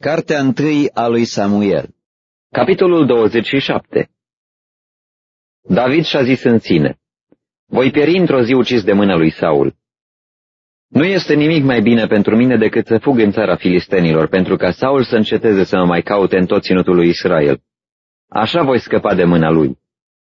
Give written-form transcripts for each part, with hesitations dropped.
Cartea 1 a lui Samuel. Capitolul 27. David și-a zis în sine: voi pieri într-o zi ucis de mâna lui Saul. Nu este nimic mai bine pentru mine decât să fug în țara filistenilor, pentru ca Saul să înceteze să mă mai caute în tot ținutul lui Israel. Așa voi scăpa de mâna lui.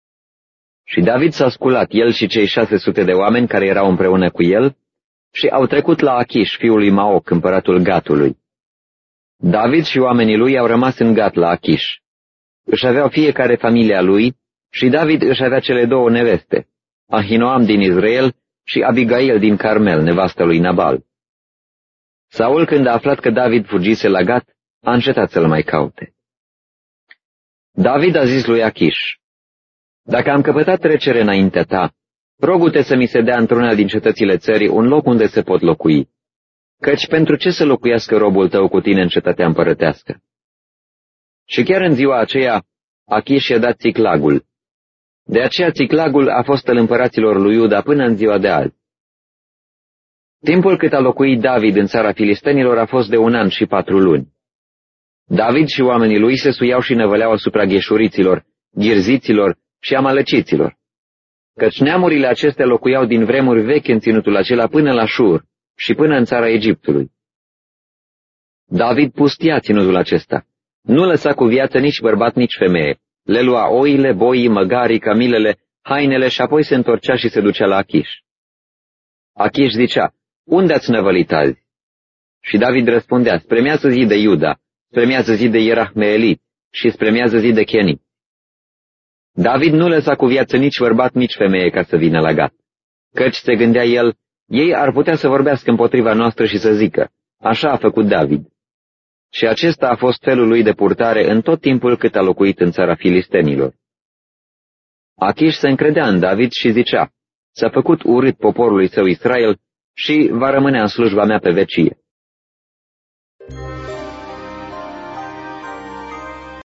Și David s-a sculat, el și cei 600 de oameni care erau împreună cu el, și au trecut la Achish, fiul lui Maoc, împăratul Gatului. David și oamenii lui au rămas în Gat la Achish. Își aveau fiecare familia lui și David își avea cele două neveste, Ahinoam din Israel și Abigail din Carmel, nevastă lui Nabal. Saul, când a aflat că David fugise la Gat, a încetat să-l mai caute. David a zis lui Achish: dacă am căpătat trecere înaintea ta, rogu-te să mi se dea într-una din cetățile țării un loc unde se pot locui, căci pentru ce să locuiască robul tău cu tine în cetatea împărătească? Și chiar în ziua aceea, Achish i-a dat Țiclagul. De aceea Țiclagul a fost al împăraților lui Iuda până în ziua de azi. Timpul cât a locuit David în țara filistenilor a fost de 1 an și 4 luni. David și oamenii lui se suiau și năvăleau asupra gheșuriților, ghirziților și amaleciților, căci neamurile acestea locuiau din vremuri vechi în ținutul acela până la Șur și până în țara Egiptului. David pustia ținutul acesta. Nu lăsa cu viață nici bărbat, nici femeie. Le lua oile, boii, măgarii, camilele, hainele și apoi se întorcea și se ducea la Achish. Achish zicea: unde ați năvălit azi? Și David răspundea: spre miază zi de Iuda, spre miază zi de Ierahmeelit și spre miază zi de Cheni. David nu lăsa cu viață nici bărbat, nici femeie ca să vină la Gat, căci se gândea el: ei ar putea să vorbească împotriva noastră și să zică: așa a făcut David. Și acesta a fost felul lui de purtare în tot timpul cât a locuit în țara filistenilor. Achish se încredea în David și zicea: s-a făcut urât poporului său Israel și va rămâne în slujba mea pe vecie.